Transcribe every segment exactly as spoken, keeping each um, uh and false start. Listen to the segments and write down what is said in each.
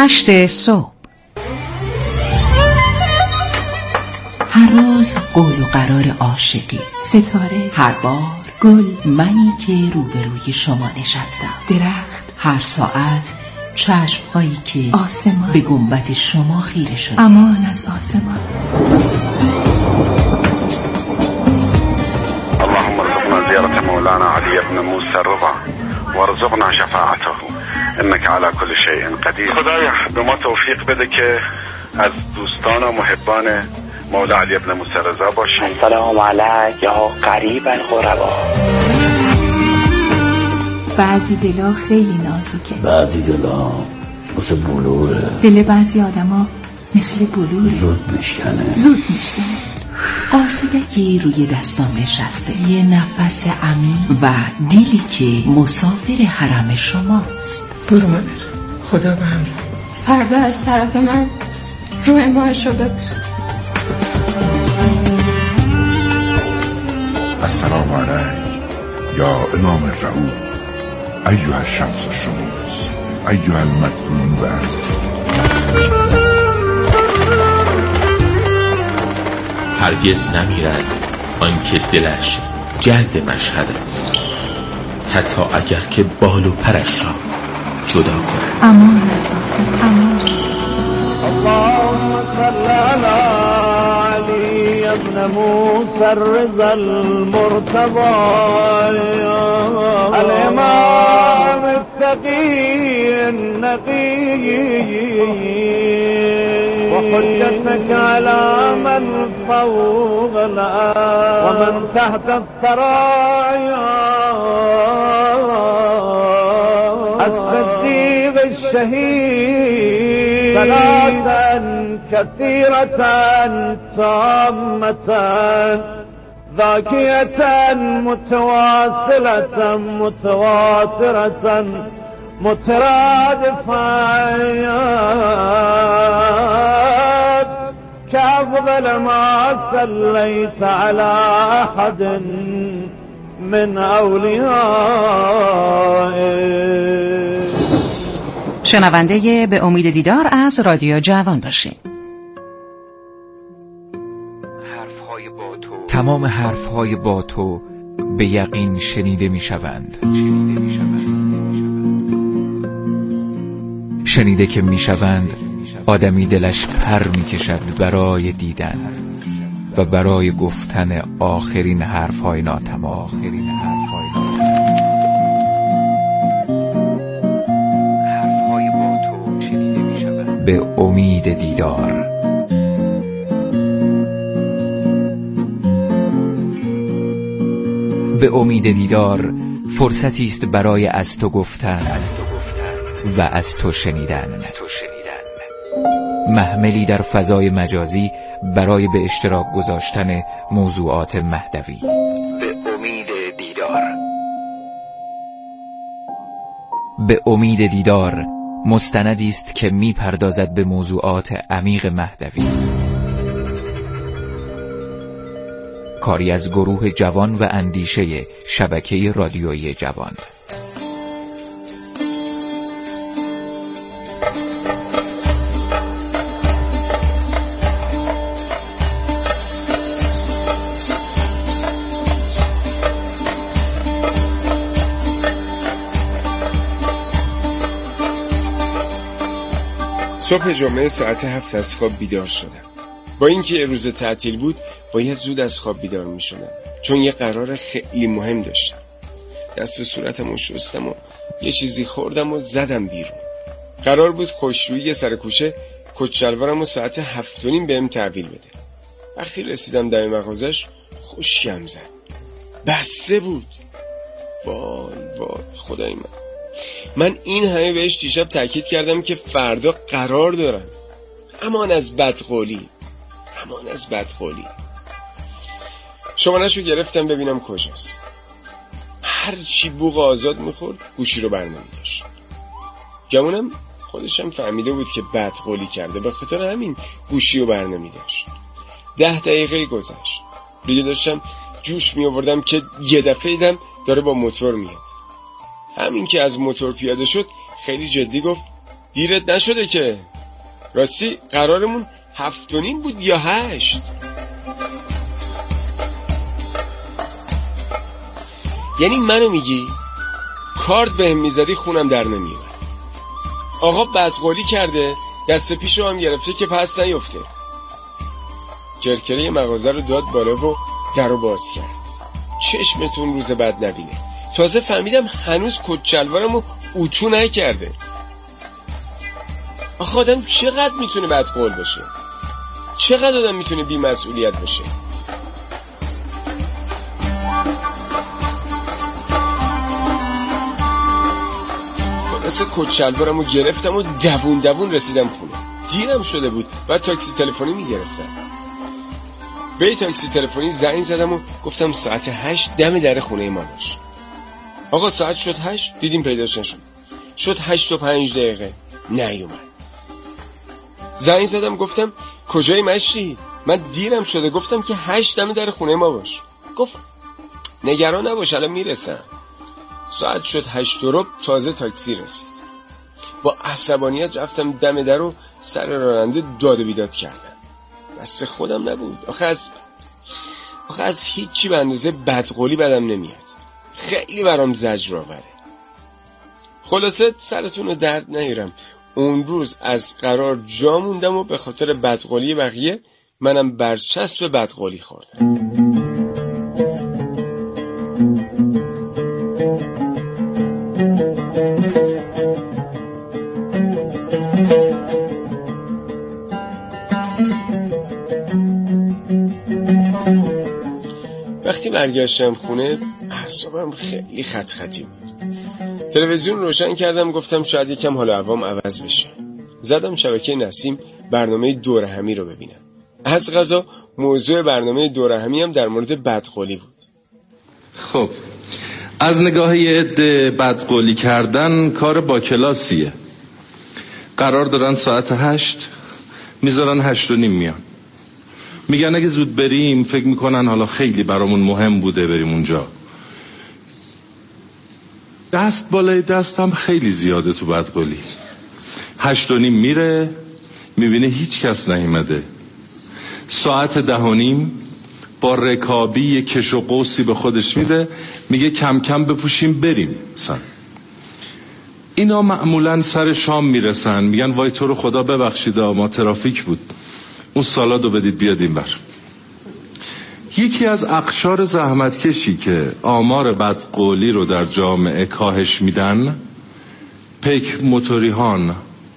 هشت صبح. هر روز قول و قرار عاشقی، ستاره، هر بار گل، منی که روبروی شما نشستم، درخت، هر ساعت چشم‌هایی که آسمان به گنبد شما خیره شده. امان از آسمان. اللهم ارزقنا زيارة مولانا علي بن موسى الرضا وارزقنا شفاعته انك على كل شيء قدیر. خدایا به ما توفیق بده که از دوستان و محبان مولا علی بن موسی رضا باشیم. سلام علیک یا قریب الغربا. بعضی دلا خیلی نازکه، بعضی دلا مثل بلوره، دل بعضی آدما مثل بلوره، زود میشکنه زود میشکنه. قاصدکی روی دستام نشسته، یه نفس عمیق و دیلی که مسافر حرم شماست. برو مادر، خدا به همراه. فردا از طرف من روی ماهشو ببوس. السلام علیک یا امام الرعود ایها الشمس الشموس ایها المدفون بعد. هرگز نمیرد آنکه دلش جلد مشهد است، حتی اگر که بال و پرش را جدا کند. امان از آسمان، امان از آسمان. اللهم صل علی علی ابن موسی الرضا المرتضی الامام التقی النقی وحجتك على من فوق الأرض ومن تحت الثرايا الصديق الشهيد صلاة كثيرة تامة ذاكية متواصلة متواترة مترادفة كأفضل ما صليت على أحد من أوليائه. شنونده به امید دیدار از رادیو جوان باشید. تمام حرفهای با تو به یقین شنیده می شوند. شنیده که می شوند آدمی دلش پر می کشد برای دیدن و برای گفتن آخرین حرفهای ناتمام. آخرین حرفهای ناتمام. حرفهای با تو شنیده می شوند. به امید دیدار. به امید دیدار فرصتی است برای از تو گفتن و از تو شنیدن. محملی در فضای مجازی برای به اشتراک گذاشتن موضوعات مهدوی. به امید دیدار. به امید دیدار مستندی است که می پردازد به موضوعات عمیق مهدوی. کاری از گروه جوان و اندیشه شبکه رادیویی جوان. صبح جمعه ساعت هفت از خواب بیدار شدم. با اینکه روز تعطیل بود باید زود از خواب بیدار می شدم، چون یه قرار خیلی مهم داشتم. دست و صورتم رو شستم و یه چیزی خوردم و زدم بیرون. قرار بود خوشرویی سر کوچه کت شلوارم و ساعت هفت و نیم بهم تحویل بده. وقتی رسیدم دم مغازش خوشیم زد، بسته بود. وای وای خدای من من این همه بهش دیشب تاکید کردم که فردا قرار دارم. امان از بدقولی، امان از بدقولی. شماره‌شو گرفتم ببینم کجاست. هر چی بوق آزاد میخورد گوشی رو برنمی داشت. گمونم خودشم فهمیده بود که بدقولی کرده، به خاطر همین گوشی رو برنمی داشت. ده دقیقه گذشت، دیگه داشتم جوش می آوردم که یه دفعه دیدم داره با موتور میاد. همین که از موتور پیاده شد خیلی جدی گفت دیرت نشده که؟ راستی قرارمون هفت و نیم بود یا هشت؟ یعنی منو میگی کارت بهم میزدی خونم در نمیاد. آقا بدقولی کرده، دست پیشو هم گرفته که پس نیفته. کرکره مغازه رو داد بالا و در رو باز کرد. چشمتون روز بد نبینه. تازه فهمیدم هنوز کچلوارمو اتو نکرده. آخه آدم چقدر میتونه بدقول باشه؟ چقدر آدم میتونه بی مسئولیت باشه؟ خلاصه کچلوارمو گرفتم و دوون دوون رسیدم خونه. دیرم شده بود، بعد تاکسی تلفنی میگرفتم. به تاکسی تلفنی زنگ زدم و گفتم ساعت هشت دم در خونه ما باش. آقا ساعت شد هشت، دیدیم پیداش نشد. شد هشت و پنج دقیقه نیومد. زنگ زدم گفتم کجای مشتی؟ من دیرم شده. گفتم که هشت دم در خونه ما باش. گفت نگران نباش الان میرسم. ساعت شد هشت و ربع، تازه تاکسی رسید. با عصبانیت رفتم دم در و سر راننده داد و بیداد کردم. دست خودم نبود. آخه از آخه از هیچی به اندازه بدقولی بدم نمیاد. خیلی برام زجر آوره. خلاصه سرتون رو درد نیارم. اون روز از قرار جا موندم و به خاطر بدقولی بقیه منم برچسب بدقولی خوردم. وقتی برگشتم خونه اعصابم خیلی خط خطی بود. تلویزیون روشن کردم، گفتم شاید یکم حال و هوام عوض بشه. زدم شبکه نسیم برنامه دوره همی رو ببینم. از قضا موضوع برنامه دوره همی هم در مورد بدقولی بود. خب از نگاه یه عده بدقولی کردن کار با کلاسیه. قرار دارن ساعت هشت، میذارن هشت و نیم میان. میگن اگه زود بریم فکر میکنن حالا خیلی برامون مهم بوده بریم اونجا. دست بالای دست هم خیلی زیاده تو بدقولی. هشت و نیم میره، میبینه هیچ کس نیومده. ساعت ده و نیم با رکابی یه کش و قوسی به خودش میده، میگه کم کم بپوشیم بریم. سن. اینا معمولا سر شام میرسن، میگن وای تو رو خدا ببخشید ما ترافیک بود، اون سالادو بدید بیاد این بر. یکی از اقشار زحمتکشی که آمار بدقولی رو در جامعه کاهش میدن، پیک موتوریهان.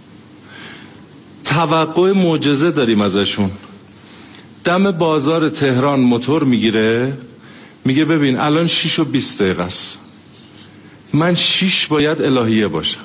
توقع معجزه داریم ازشون. دم بازار تهران موتور میگیره، میگه ببین الان شیش و بیست دقیقه است، من شیش باید الهیه باشم.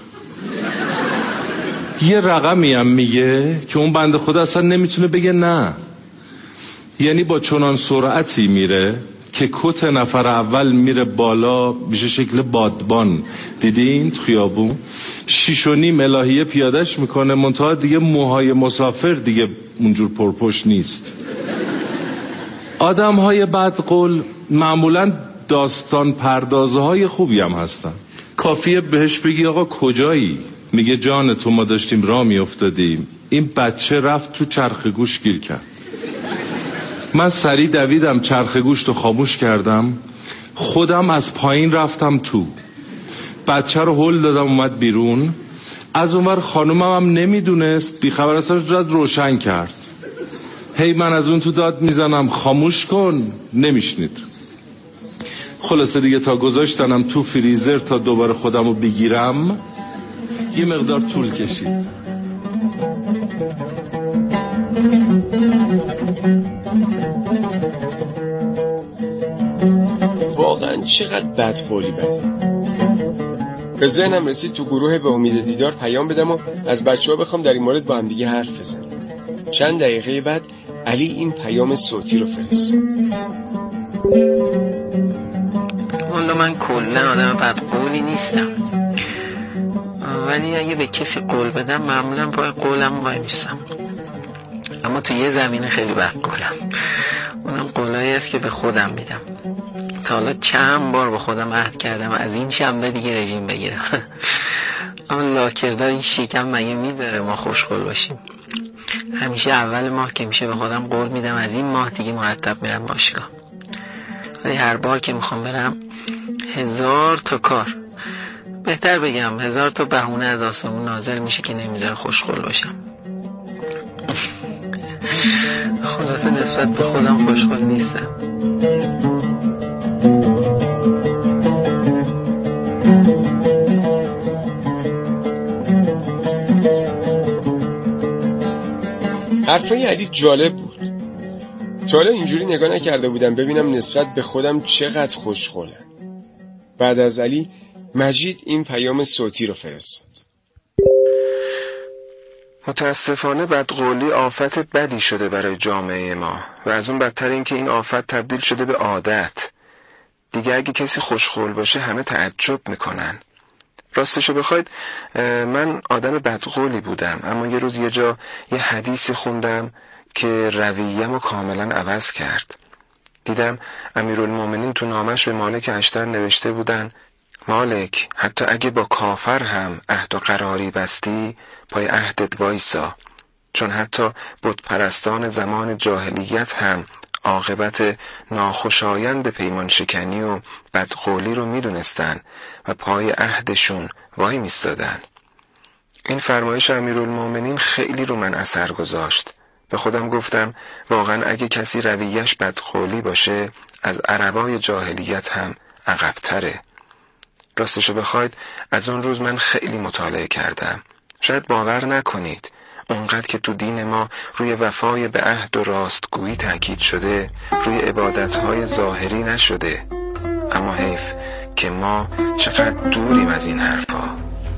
یه رقمی هم میگه که اون بنده خدا اصلا نمیتونه بگه نه. یعنی با چنان سرعتی میره که کت نفر اول میره بالا، میشه شکل بادبان. دیدین تو خیابون شیش و نیم الهیه پیادش میکنه، منتها دیگه موهای مسافر دیگه اونجور پرپشت نیست. آدم های بدقول معمولا داستان پردازه های خوبی هم هستن. کافیه بهش بگی آقا کجایی؟ میگه جان تو ما داشتیم راه میافتادیم، این بچه رفت تو چرخ گوش گیر کرد. من سریع دویدم چرخ گوش رو خاموش کردم، خودم از پایین رفتم تو، بچه رو هل دادم اومد بیرون. از اونور خانومم هم نمیدونست، بیخبر اصلا جد روشن کرد. هی من از اون تو داد میزنم خاموش کن، نمیشنید. خلاصه دیگه تا گذاشتنم تو فریزر تا دوباره خودم رو بگیرم یه مقدار طول کشید. واقعا چقدر بدقولی بده. به ذهنم رسید تو گروه به امید دیدار پیام بدم و از بچه ها بخوام در این مورد با هم دیگه حرف بزنیم. چند دقیقه بعد علی این پیام صوتی رو فرستاد. والا من کلا آدم بدقولی نیستم، ولی اگه به کسی قول بدم معمولا پای قولم وای میستم. اما تو یه زمینه خیلی بدقولم، اونم قولایی است که به خودم میدم. تا حالا چند بار به خودم عهد کردم از این شنبه دیگه رژیم بگیرم. اما لاکردار این شیکم مگه میذاره ما خوشقول باشیم؟ همیشه اول ماه که میشه به خودم قول میدم از این ماه دیگه مرتب میرم باشگاه، ولی هر بار که میخوام برم هزار تا کار، بهتر بگم هزار تا بهونه از آسمون نازل میشه که نمیذاره خوشقول باشم. خلاصه نسبت به خودم خوشقول نیستم. حرفای علی جالب بود. تا حالا اینجوری نگاه نکرده بودم ببینم نسبت به خودم چقدر خوشقولم. بعد از علی مجید این پیام صوتی رو فرستاد. متاسفانه بدقولی آفت بدی شده برای جامعه ما و از اون بدتر این که این آفت تبدیل شده به عادت. دیگه اگه کسی خوشقول باشه همه تعجب میکنن. راستشو بخواید من آدم بدقولی بودم، اما یه روز یه جا یه حدیثی خوندم که رویه‌مو کاملا عوض کرد. دیدم امیرالمومنین تو نامش به مالک اشتر نوشته بودن مالک، حتی اگه با کافر هم عهد و قراری بستی پای عهدت وایسا، چون حتی بت پرستان زمان جاهلیت هم عاقبت ناخوشایند پیمان شکنی و بدقولی رو میدونستن و پای عهدشون وای میستادن. این فرمایش امیرالمومنین خیلی رو من اثر گذاشت. به خودم گفتم واقعا اگه کسی رویش بدقولی باشه از عربای جاهلیت هم عقب‌تره. راستشو بخواید از اون روز من خیلی مطالعه کردم. شاید باور نکنید اونقدر که تو دین ما روی وفای به عهد و راستگویی تاکید شده روی عبادتهای ظاهری نشده، اما حیف که ما چقدر دوریم از این حرفا.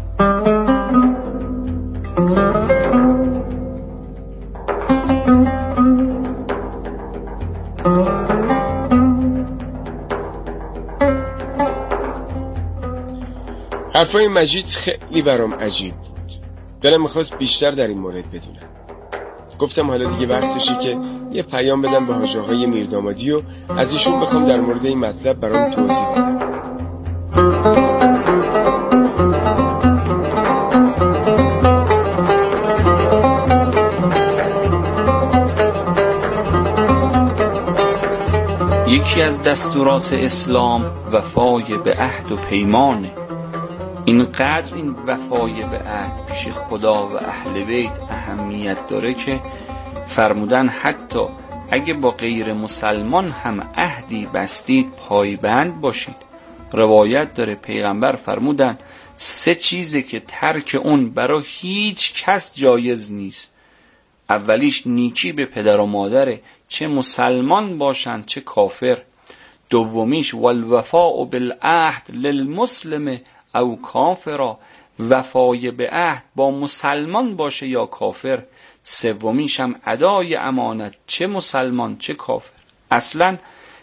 حرفای مجید خیلی برام عجیب بود. دلم میخواست بیشتر در این مورد بدونم. گفتم حالا دیگه وقتشه که یه پیام بدم به حاج آقای میردامادی و از ایشون بخوام در مورد این مطلب برام توضیح بدم. یکی از دستورات اسلام وفای به عهد و پیمانه. اینقدر این وفای به عهد پیش خدا و اهل بیت اهمیت داره که فرمودن حتی اگه با غیر مسلمان هم عهدی بستید پایبند باشید. روایت داره پیغمبر فرمودن سه چیزه که ترک اون برای هیچ کس جایز نیست. اولیش نیکی به پدر و مادره، چه مسلمان باشن چه کافر. دومیش والوفاء بالعهد للمسلم او کافرا، وفای به عهد با مسلمان باشه یا کافر. سومیش هم ادای امانت، چه مسلمان چه کافر. اصلا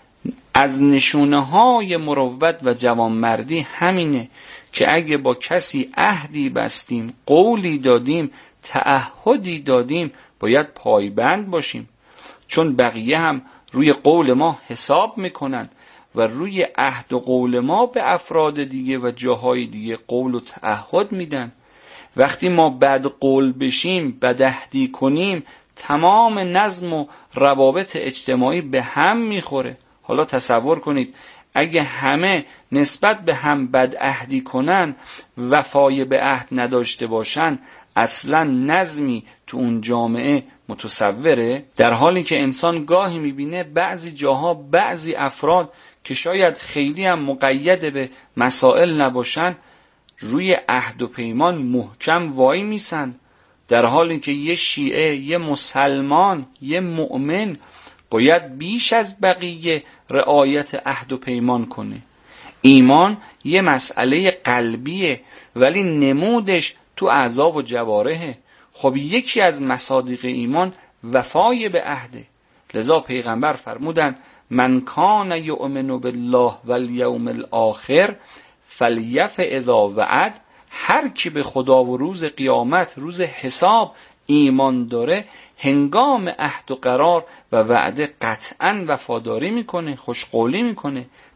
از نشونه های مروت و جوانمردی همینه که اگه با کسی عهدی بستیم، قولی دادیم، تعهدی دادیم، باید پایبند باشیم، چون بقیه هم روی قول ما حساب میکنن و روی عهد و قول ما به افراد دیگه و جاهای دیگه قول و تعهد میدن. وقتی ما بد قول بشیم، بد عهدی کنیم، تمام نظم و روابط اجتماعی به هم میخوره. حالا تصور کنید اگه همه نسبت به هم بد عهدی کنن، وفای به عهد نداشته باشن، اصلا نظمی تو اون جامعه متصوره؟ در حالی که انسان گاهی میبینه بعضی جاها بعضی افراد که شاید خیلی هم مقید به مسائل نباشن روی عهد و پیمان محکم وای میسن، در حالی که یه شیعه، یه مسلمان، یه مؤمن باید بیش از بقیه رعایت عهد و پیمان کنه. ایمان یه مسئله قلبیه ولی نمودش تو اعضا و جوارحه. خب یکی از مصادیق ایمان وفای به عهده. لذا پیغمبر فرمودن من کان یؤمن بالله والیوم الاخر فلیف اذا وعد. هر کی به خدا و روز قیامت، روز حساب ایمان داره، هنگام عهد و قرار و وعده قطعا وفاداری میکنه، خوشقولی میکنه.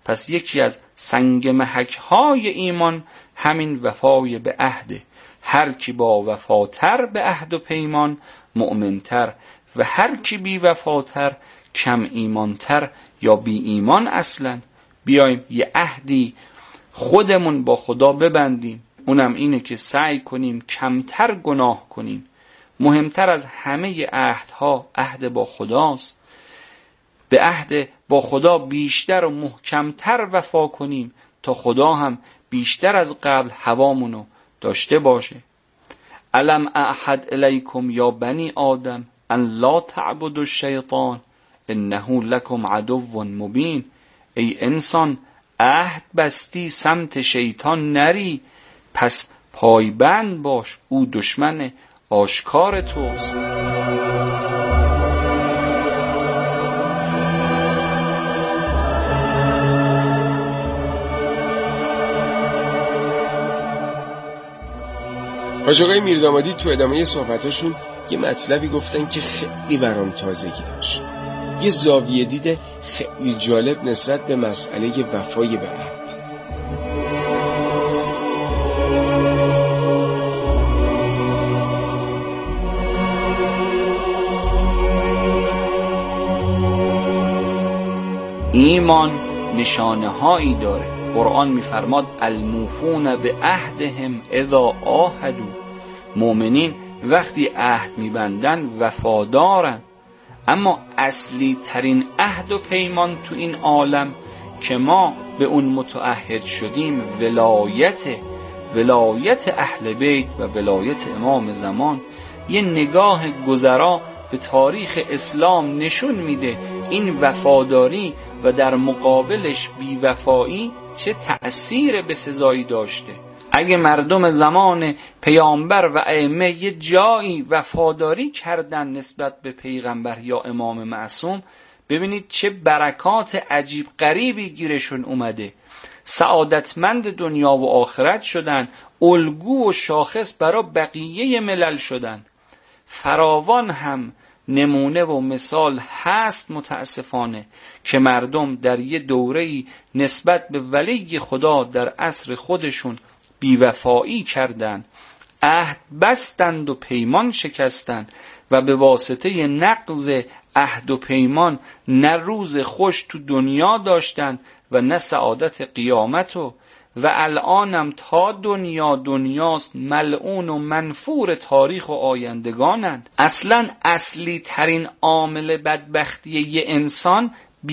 پس یکی از سنگ محک های ایمان همین وفای به عهده. هر کی با وفاتر به عهد و پیمان مؤمنتر و هر کی بی وفاتر کم ایمانتر یا بی ایمان. اصلا بیایم یه عهدی خودمون با خدا ببندیم، اونم اینه که سعی کنیم کمتر گناه کنیم. مهمتر از همه عهدها عهد با خداست. به عهد با خدا بیشتر و محکمتر وفا کنیم تا خدا هم بیشتر از قبل هوامونو داشته باشه. الم اعهد الیکم یا بنی آدم ان لا تعبدوا الشیطان انه لکم عدو مبین. ای انسان عهد بستی سمت شیطان نری، پس پایبند باش، او دشمن آشکار توست. حاج آقای میردامادی تو ادامه صحبتاشون یه مطلبی گفتن که خیلی برام تازگی داشت. یه زاویه دید خیلی جالب نسبت به مسئله وفای به عهد. ایمان نشانه هایی داره. قرآن میفرماد الموفون به عهدهم اذا عاهدوا. مؤمنین وقتی عهد میبندن وفادارن. اما اصلی ترین عهد و پیمان تو این عالم که ما به اون متعهد شدیم ولایت ولایت اهل بیت و ولایت امام زمان. یه نگاه گذرا به تاریخ اسلام نشون میده این وفاداری و در مقابلش بیوفایی چه تأثیر بسزایی داشته. اگه مردم زمان پیامبر و ائمه یه جایی وفاداری کردن نسبت به پیغمبر یا امام معصوم، ببینید چه برکات عجیب غریبی گیرشون اومده. سعادتمند دنیا و آخرت شدن، الگو و شاخص برای بقیه ملل شدن. فراوان هم نمونه و مثال هست متاسفانه که مردم در یه دوره‌ای نسبت به ولی خدا در عصر خودشون بیوفایی کردند، عهد بستند و پیمان شکستند و به واسطه نقض عهد و پیمان نه روز خوش تو دنیا داشتند و نه سعادت قیامت و و الانم تا دنیا دنیاست ملعون و منفور تاریخ و آیندگانند. اصلا اصلی ترین عامل بدبختی یه انسان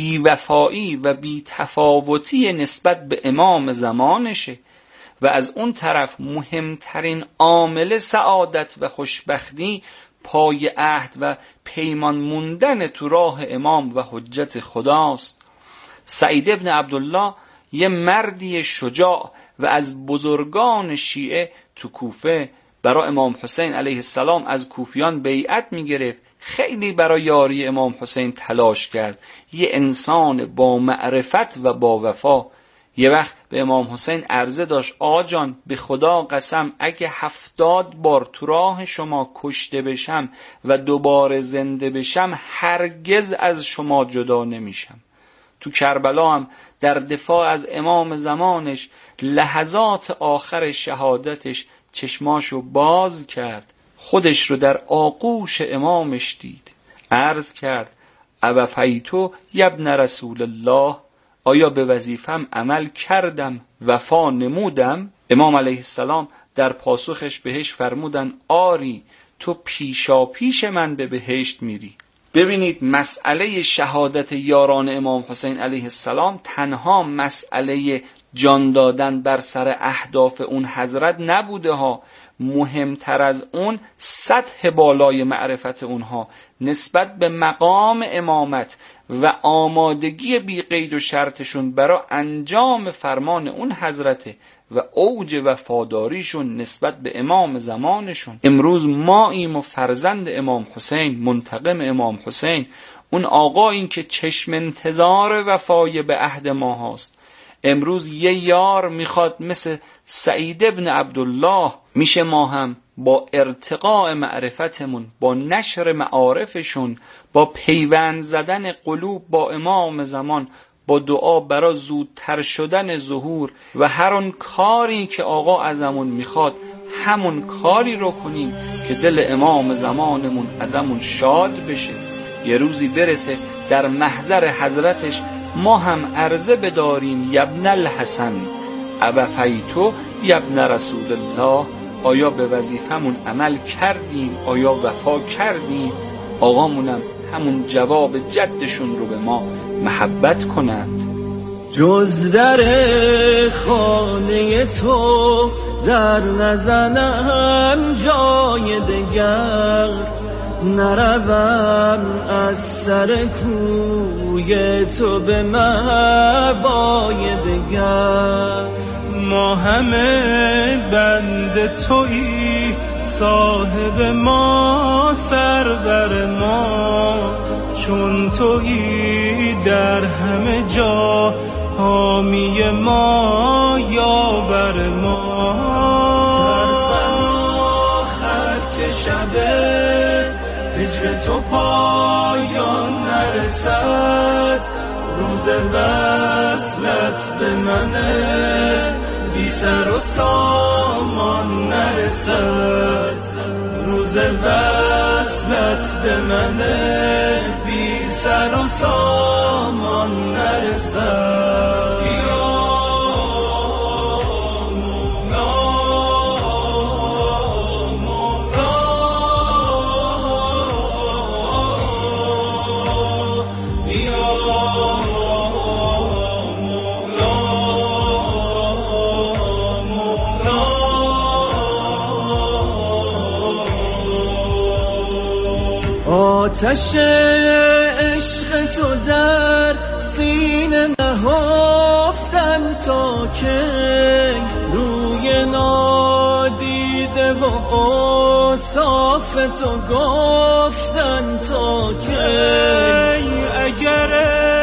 بیوفایی و بیتفاوتی نسبت به امام زمانشه و از اون طرف مهمترین عامل سعادت و خوشبختی پای عهد و پیمان موندن تو راه امام و حجت خداست. سعید ابن عبدالله یه مردی شجاع و از بزرگان شیعه تو کوفه برای امام حسین علیه السلام از کوفیان بیعت میگرفت. خیلی برای یاری امام حسین تلاش کرد. یه انسان با معرفت و با وفا. یه وقت به امام حسین عرضه داشت آجان به خدا قسم اگه هفتاد بار تو راه شما کشته بشم و دوباره زنده بشم هرگز از شما جدا نمیشم. تو کربلا هم در دفاع از امام زمانش لحظات آخر شهادتش چشماشو باز کرد، خودش رو در آغوش امامش دید، عرض کرد اوفیتو یبن رسول الله، آیا به وظیفم عمل کردم وفا نمودم؟ امام علیه السلام در پاسخش بهش فرمودن آری تو پیشا پیش من به بهشت میری. ببینید مسئله شهادت یاران امام حسین علیه السلام تنها مسئله جان دادن بر سر اهداف اون حضرت نبوده ها، مهمتر از اون سطح بالای معرفت اونها نسبت به مقام امامت و آمادگی بی قید و شرطشون برای انجام فرمان اون حضرته و اوج وفاداریشون نسبت به امام زمانشون. امروز ما ایم و فرزند امام حسین، منتقم امام حسین، اون آقا این که چشم انتظار وفای به عهد ما هست. امروز یه یار میخواد مثل سعید ابن عبدالله، میشه ما هم با ارتقاء معرفتمون، با نشر معارفشون، با پیوند زدن قلوب با امام زمان، با دعا برای زودتر شدن ظهور و هر آن کاری که آقا ازمون میخواد همون کاری رو کنیم که دل امام زمانمون ازمون شاد بشه. یه روزی برسه در محضر حضرتش ما هم عرضه بداریم یبن الحسن ابفیتو یبن رسول الله، آیا به وظیفمون عمل کردیم؟ آیا وفا کردیم؟ آقامونم همون جواب جدشون رو به ما محبت کنند. جز در خانه تو در نزنم جای دگر، نروم از سر کوی تو به مبای دگر. ما همه بند تویی، صاحب ما سرور ما، چون تویی در همه جا حامی ما یاور ما. ترسم آخر که شب هجر تو پایان نرسد، روز وصلت به منه بی سر و سامان نرسد، روز وصلت به منه بی سر و سامان نرسد. آتش عشق تو در سینه نهفتن تا که روی نادیده و اوصاف تو گفتن تا که اگر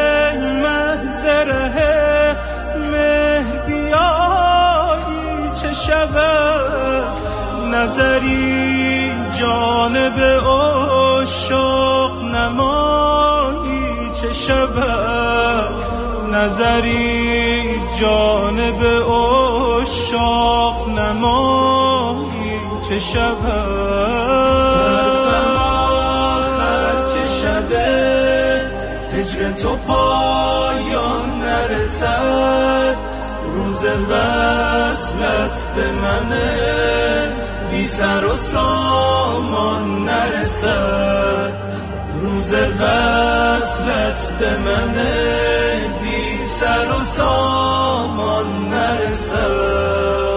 محضره مه بیایی چه شود، نظری جانب عاشق نمایی چه شود، نظری جانب عاشق نمایی چه شود. ترسم آخر که شب هجر تو پایان نرسد، روز وصلت به منه بی سر و سامان نرسد، روز وصلت به منه بی سر و سامان نرسد.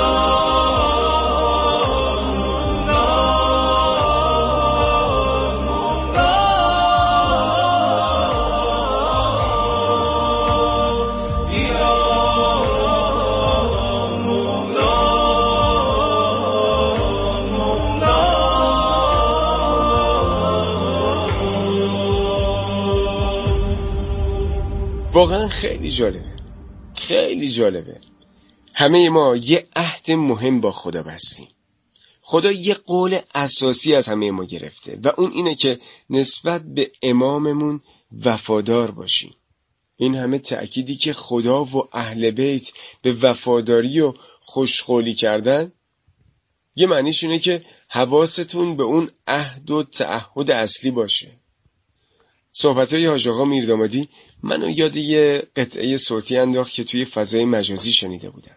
واقعا خیلی جالبه، خیلی جالبه. همه ما یه عهد مهم با خدا بستیم. خدا یه قول اساسی از همه ما گرفته و اون اینه که نسبت به اماممون وفادار باشیم. این همه تأکیدی که خدا و اهل بیت به وفاداری و خوشقولی کردن، یه معنیش اینه که حواستون به اون عهد و تعهد اصلی باشه. صحبت‌های حاج آقا میردامادی منو یاد یه قطعه صوتی انداخت که توی فضای مجازی شنیده بودم.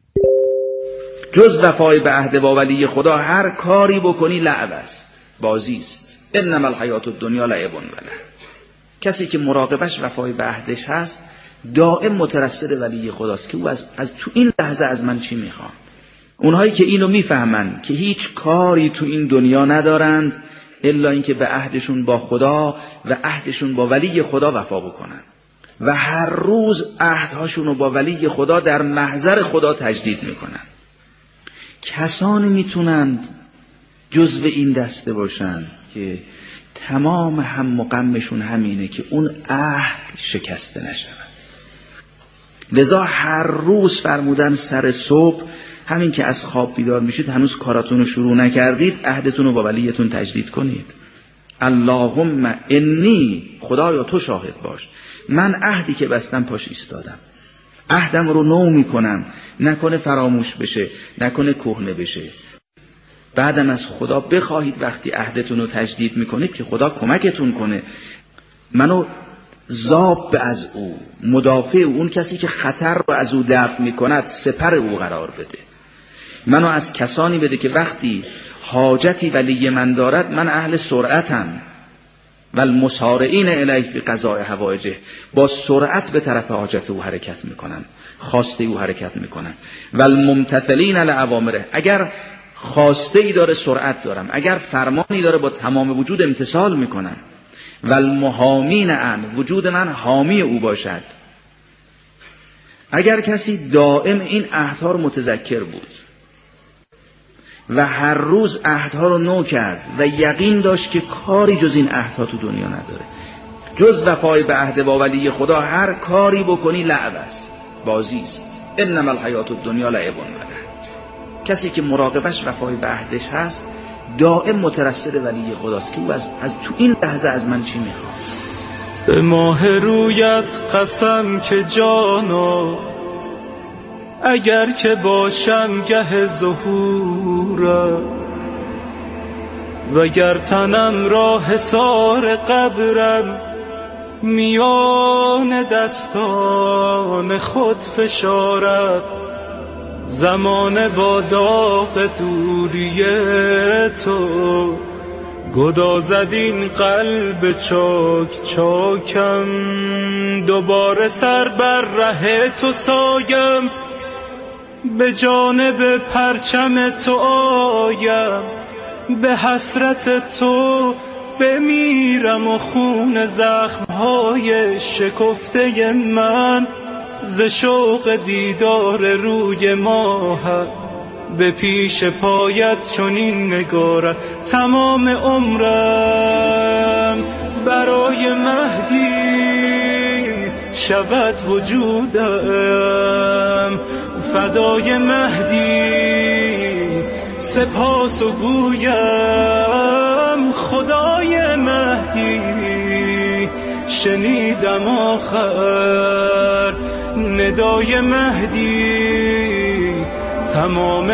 جز وفای به عهد با ولی خدا هر کاری بکنی لعب است، بازی است. انما الحیات الدنیا لعب و لهو. کسی که مراقبش وفای به عهدش هست دائم مترصد ولی خداست که او از, از تو این لحظه از من چی میخوان. اونهایی که اینو میفهمن که هیچ کاری تو این دنیا ندارند الا اینکه به عهدشون با خدا و عهدشون با ولی خدا وفا بکنن و هر روز عهدهاشون رو با ولی خدا در محضر خدا تجدید میکنن. کسانی میتونند جزو این دسته باشن که تمام هم و غمشون همینه که اون عهد شکسته نشود. لذا هر روز فرمودن سر صبح همین که از خواب بیدار میشید هنوز کاراتون رو شروع نکردید عهدتون رو با ولیتون تجدید کنید. اللهم انی، خدایا تو شاهد باش، من عهدی که بستم پاش ایستادم، عهدم رو نو میکنم، نکنه فراموش بشه، نکنه کهنه بشه. بعدم از خدا بخواهید وقتی عهدتون رو تجدید میکنید که خدا کمکتون کنه. منو ضابط از او، مدافع او، اون کسی که خطر رو از او دفع میکند سپر او قرار بده. منو از کسانی بده که وقتی حاجتی ولی من دارد من اهل سرعتم، والمسارعین الیه فی قضاء حوائجه، با سرعت به طرف حاجت او حرکت میکنم، خواسته او حرکت میکنم. والممتثلین لاوامره، اگر خواسته ای داره سرعت دارم، اگر فرمانی داره با تمام وجود امتثال میکنم. والمحامین عن، وجود من حامی او باشد. اگر کسی دائم این عهدها رو متذکر بود و هر روز عهدها رو نو کرد و یقین داشت که کاری جز این عهدها تو دنیا نداره، جز وفای به عهد با ولی خدا هر کاری بکنی لعب است، بازی است. انما الحیات الدنیا لعب و لهو. کسی که مراقبش وفای به عهدش هست دائم مترصد ولی خداست که او از, از تو این لحظه از من چی میخواد. به ماه رویت قسم که جانا، اگر که باشم گه ظهورت، وگر تنم را حصار قبرم، میان دستان خود فشارد. زمان با داغ دوری تو، گدازد این قلب چاک چاکم. دوباره سر بر ره تو سایم، به جانب پرچم تو آیم. به حسرت تو بمیرم و خون زخمهای شکفته من ز شوق دیدار روی ماه به پیش پایت چنین نگارد. تمام عمرم برای مهدی شود وجودم، فدای مهدی سپاس و گویم. خدای مهدی شنیدم آخر ندای مهدی، تمام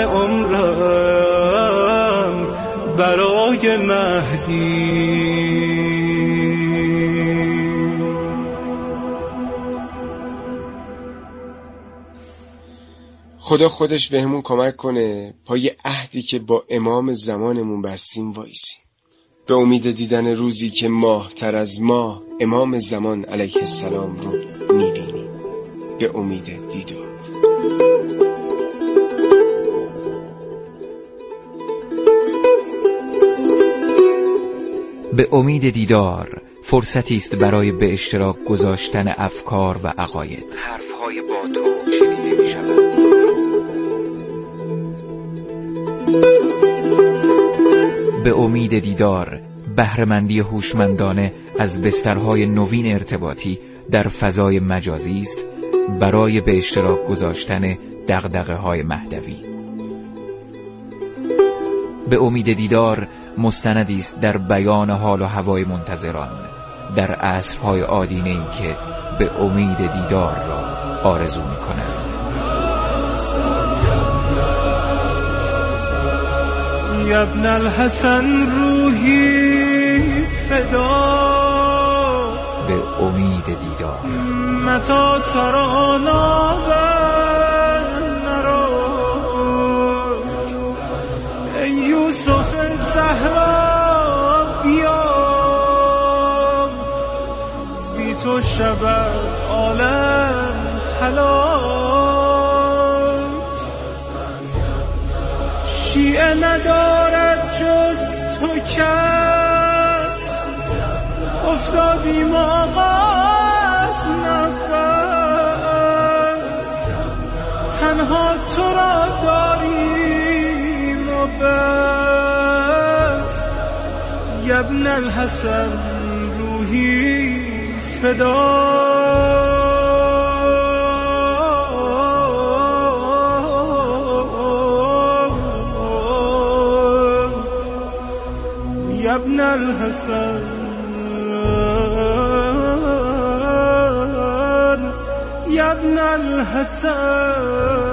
عمرم برای مهدی. خدا خودش بهمون کمک کنه پای عهدی که با امام زمانمون بستیم وایسیم، به امید دیدن روزی که ماه تر از ماه امام زمان علیه السلام رو میبینیم. به امید دیدار. به امید دیدار فرصتی است برای به اشتراک گذاشتن افکار و عقاید. حرفهای با تو شنیده می شود. به امید دیدار بهره‌مندی هوشمندانه از بسترهای نوین ارتباطی در فضای مجازی است برای به اشتراک گذاشتن دغدغه‌های مهدوی. به امید دیدار مستندی است در بیان حال و هوای منتظران در عصرهای آدینه‌ای که به امید دیدار را آرزو می‌کنند. یا ابن الحسن روحی فدا، به امید دیدار. متا ترانا نرو ای یوسف زهرا بیا، بی تو شود عالم هلاک. شیعه ندارد جز تو کس، افتادیم آقا از نفس. تنها تو را داریم و بس. یا ابن الحسن روحی فدا. ابن الحسن ابن الحسن